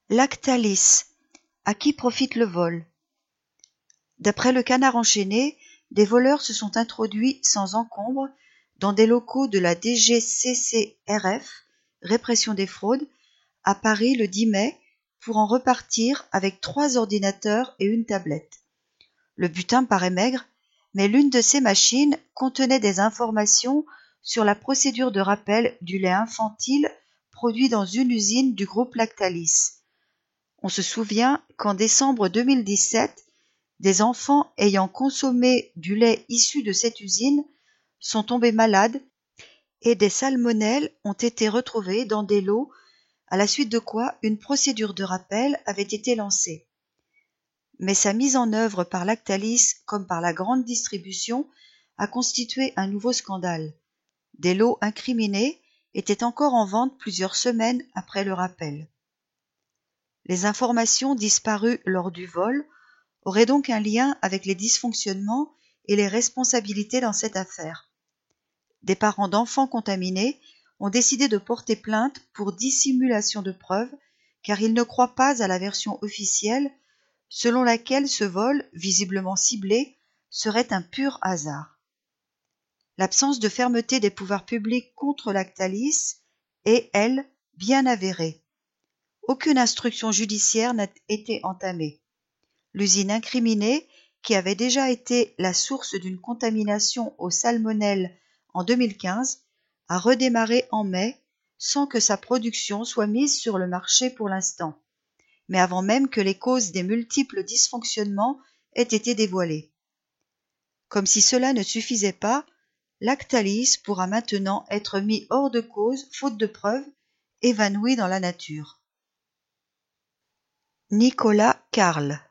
Lactalis. À qui profite le vol? D'après le Canard enchaîné, des voleurs se sont introduits sans encombre dans des locaux de la DGCCRF, répression des fraudes, à Paris le 10 mai, pour en repartir avec 3 ordinateurs et une tablette. Le butin paraît maigre, mais l'une de ces machines contenait des informations sur la procédure de rappel du lait infantile produit dans une usine du groupe Lactalis. On se souvient qu'en décembre 2017, des enfants ayant consommé du lait issu de cette usine sont tombés malades et des salmonelles ont été retrouvées dans des lots, à la suite de quoi une procédure de rappel avait été lancée. Mais sa mise en œuvre par Lactalis comme par la grande distribution a constitué un nouveau scandale. Des lots incriminés étaient encore en vente plusieurs semaines après le rappel. Les informations disparues lors du vol auraient donc un lien avec les dysfonctionnements et les responsabilités dans cette affaire. Des parents d'enfants contaminés ont décidé de porter plainte pour dissimulation de preuves car ils ne croient pas à la version officielle selon laquelle ce vol, visiblement ciblé, serait un pur hasard. L'absence de fermeté des pouvoirs publics contre Lactalis est, elle, bien avérée. Aucune instruction judiciaire n'a été entamée. L'usine incriminée, qui avait déjà été la source d'une contamination aux salmonelles en 2015, a redémarré en mai sans que sa production soit mise sur le marché pour l'instant, mais avant même que les causes des multiples dysfonctionnements aient été dévoilées. Comme si cela ne suffisait pas, Lactalis pourra maintenant être mis hors de cause faute de preuves, évanoui dans la nature. Nicolas Carle.